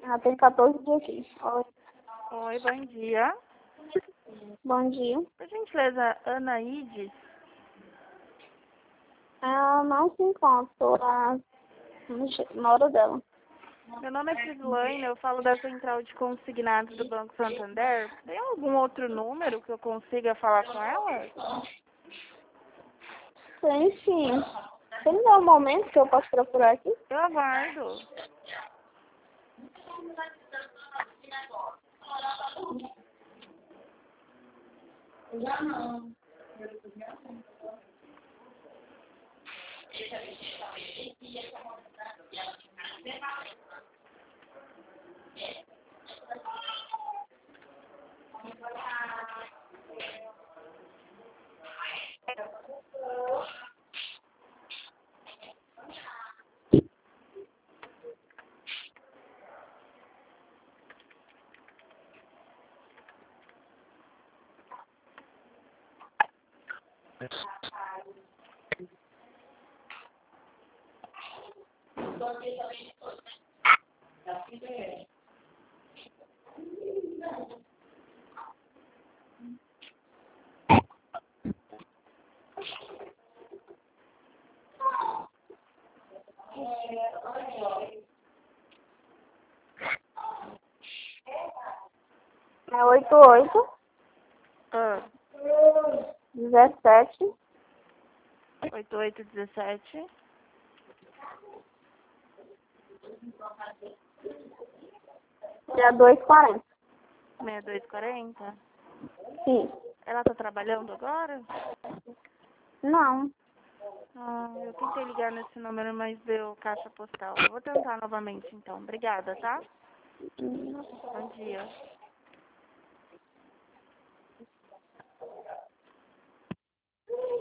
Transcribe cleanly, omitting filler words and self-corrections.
Ela tem 14 dias aqui. Oi. Oi, bom dia. Bom dia. Por gentileza, Anaídes? Ela não se encontra lá na hora dela. Meu nome é Cislaine, eu falo da central de consignados do Banco Santander. Tem algum outro número que eu consiga falar com ela? Tem sim. Você me dá um momento que eu posso procurar aqui? Eu aguardo. Já não. É 88 Ah, 17 8817 6240. 6240. Sim. Ela tá trabalhando agora? Não. Eu tentei ligar nesse número, mas deu caixa postal. Eu vou tentar novamente então. Obrigada, tá? Bom dia.